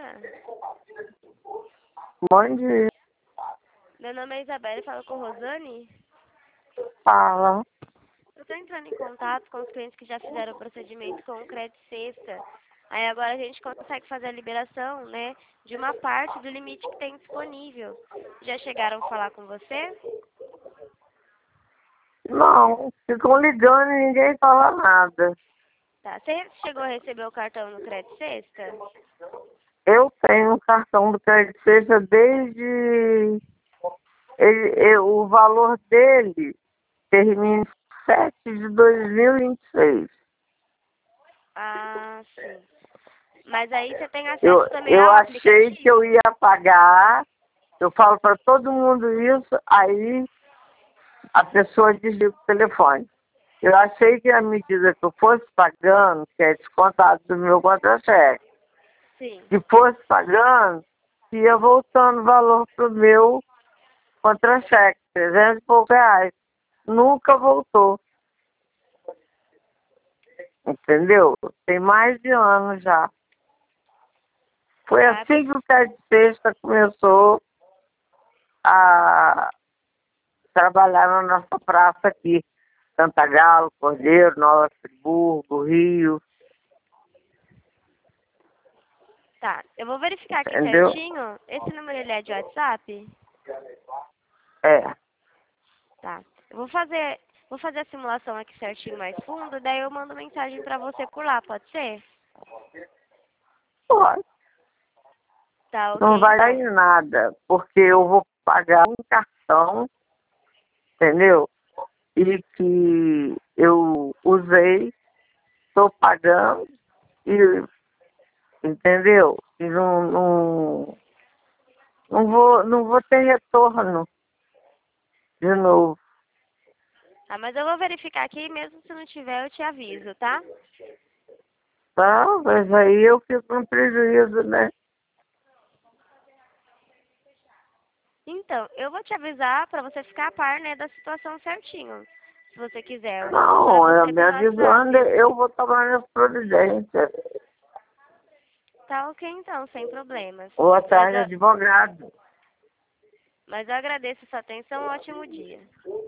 dia. Bom dia. Meu nome é Isabela e falo com Rosane. Fala. Eu estou entrando em contato com os clientes que já fizeram o procedimento com o Crédito Sexta. Aí agora a gente consegue fazer a liberação, né, de uma parte do limite que tem disponível. Já chegaram a falar com você? Não, ficam ligando e ninguém fala nada. Tá. Você chegou a receber o cartão no Crédito Sexta? Eu tenho um cartão do Crédito Sexta desde... o valor dele termina em 7 de 2026. Ah, sim. Mas aí você tem Eu, acesso também eu ao achei que eu aplicativo? ia pagar, eu falo para todo mundo isso, aí a pessoa desliga o telefone. Eu achei que à medida que eu fosse pagando, que é descontado do meu contra-cheque, Sim. que fosse pagando, ia voltando o valor pro meu contra-cheque, 300 e poucos reais. Nunca voltou. Entendeu? Tem mais de ano já. Foi Ah, assim que o Crédito Sexta começou a trabalhar na nossa praça aqui. Cantagalo, Cordeiro, Nova Friburgo, Rio, tá. Eu vou verificar aqui entendeu? certinho. Esse número ele é de WhatsApp? É. Tá. Eu vou fazer a simulação aqui certinho mais fundo, daí eu mando mensagem pra você por lá, pode ser? Pode. Tá, Não ok vai dar então. em nada, porque eu vou pagar um cartão, entendeu? E que eu usei, estou pagando, e, entendeu? E não vou ter retorno de novo. Tá, mas eu vou verificar aqui, mesmo se não tiver, eu te aviso, tá? Tá? Mas aí eu fico no prejuízo, né? Então, eu vou te avisar pra você ficar a par, né, da situação certinho. Se você quiser, eu mando pra Não, você me pelo avisando, WhatsApp. eu vou tomar minhas providências. Tá ok então, sem problemas. Ou atrás de advogado. Mas eu agradeço a sua atenção, um ótimo dia.